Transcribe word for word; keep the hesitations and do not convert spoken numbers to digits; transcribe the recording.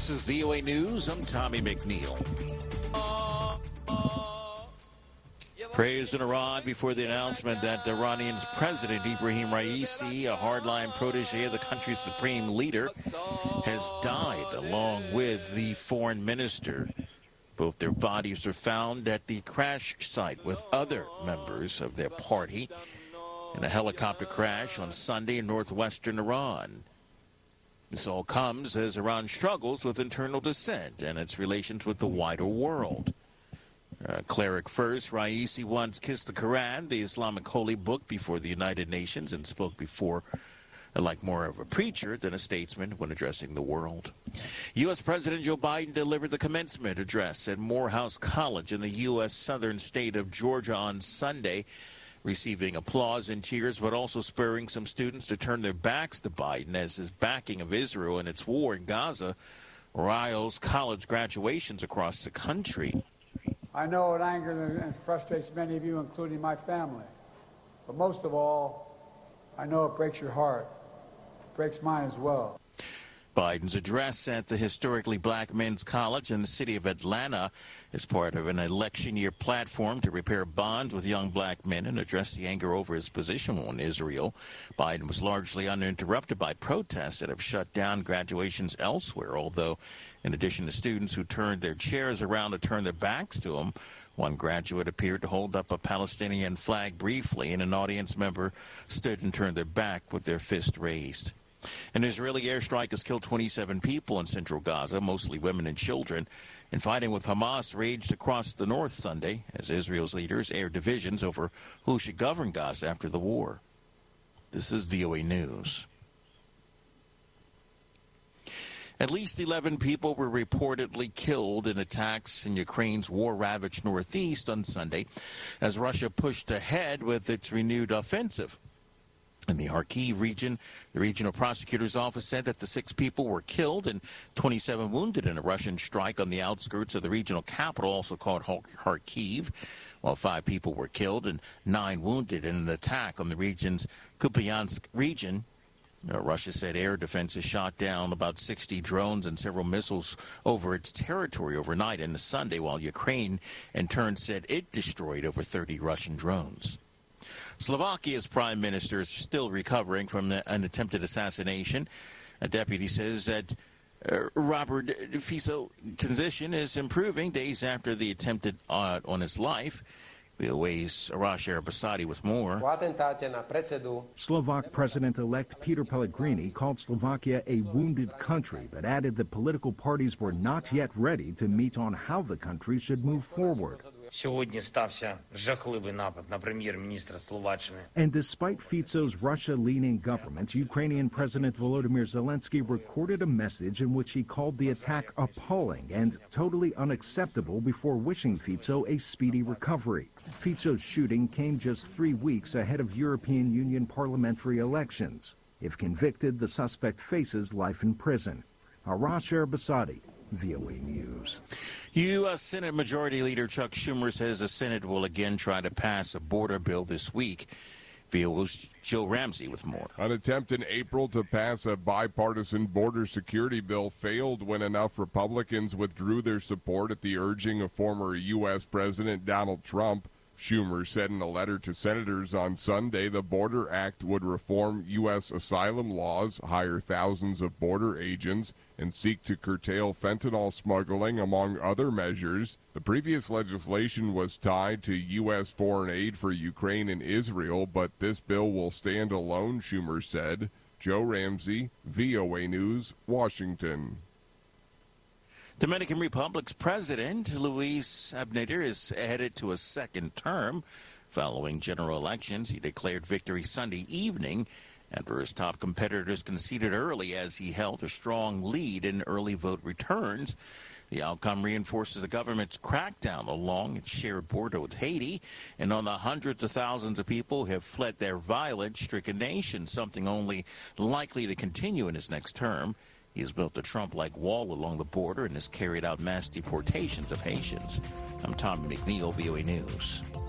This is V O A News. I'm Tommy McNeil. Praise in Iran before the announcement that Iranian's President Ibrahim Raisi, a hardline protege of the country's supreme leader, has died along with the foreign minister. Both their bodies were found at the crash site with other members of their party in a helicopter crash on Sunday in northwestern Iran. This all comes as Iran struggles with internal dissent and its relations with the wider world. Uh, cleric first, Raisi once kissed the Quran, the Islamic holy book, before the United Nations and spoke before uh, like more of a preacher than a statesman when addressing the world. U S. President Joe Biden delivered the commencement address at Morehouse College in the U S southern state of Georgia on Sunday, receiving applause and cheers, but also spurring some students to turn their backs to Biden as his backing of Israel and its war in Gaza riles college graduations across the country. I know it angers and frustrates many of you, including my family. But most of all, I know it breaks your heart. It breaks mine as well. Biden's address at the historically black men's college in the city of Atlanta is part of an election year platform to repair bonds with young black men and address the anger over his position on Israel. Biden was largely uninterrupted by protests that have shut down graduations elsewhere, although in addition to students who turned their chairs around to turn their backs to him, one graduate appeared to hold up a Palestinian flag briefly, and an audience member stood and turned their back with their fist raised. An Israeli airstrike has killed twenty-seven people in central Gaza, mostly women and children, and fighting with Hamas raged across the north Sunday as Israel's leaders aired divisions over who should govern Gaza after the war. This is V O A News. At least eleven people were reportedly killed in attacks in Ukraine's war-ravaged northeast on Sunday as Russia pushed ahead with its renewed offensive. In the Kharkiv region, the regional prosecutor's office said that the six people were killed and twenty-seven wounded in a Russian strike on the outskirts of the regional capital, also called Kharkiv, while five people were killed and nine wounded in an attack on the region's Kupiansk region. Uh, Russia said air defenses shot down about sixty drones and several missiles over its territory overnight and Sunday, while Ukraine in turn said it destroyed over thirty Russian drones. Slovakia's prime minister is still recovering from an attempted assassination. A deputy says that uh, Robert Fico's condition is improving days after the attempted uh, on his life. V O A's Arash Arabasadi with more. Slovak President-elect Peter Pellegrini called Slovakia a wounded country, but added that political parties were not yet ready to meet on how the country should move forward. And despite Fico's Russia-leaning government, Ukrainian President Volodymyr Zelensky recorded a message in which he called the attack appalling and totally unacceptable before wishing Fico a speedy recovery. Fico's shooting came just three weeks ahead of European Union parliamentary elections. If convicted, the suspect faces life in prison. Arash Arabasadi, V O A News. U S. Senate Majority Leader Chuck Schumer says the Senate will again try to pass a border bill this week. V O A's Joe Ramsey with more. An attempt in April to pass a bipartisan border security bill failed when enough Republicans withdrew their support at the urging of former U S. President Donald Trump. Schumer said in a letter to senators on Sunday the Border Act would reform U S asylum laws, hire thousands of border agents, and seek to curtail fentanyl smuggling, among other measures. The previous legislation was tied to U S foreign aid for Ukraine and Israel, but this bill will stand alone, Schumer said. Joe Ramsey, V O A News, Washington. Dominican Republic's president, Luis Abinader, is headed to a second term. Following general elections, he declared victory Sunday evening after his top competitors conceded early as he held a strong lead in early vote returns. The outcome reinforces the government's crackdown along its shared border with Haiti and on the hundreds of thousands of people who have fled their violence-stricken nation, something only likely to continue in his next term. He has built a Trump-like wall along the border and has carried out mass deportations of Haitians. I'm Tom McNeil, V O A News.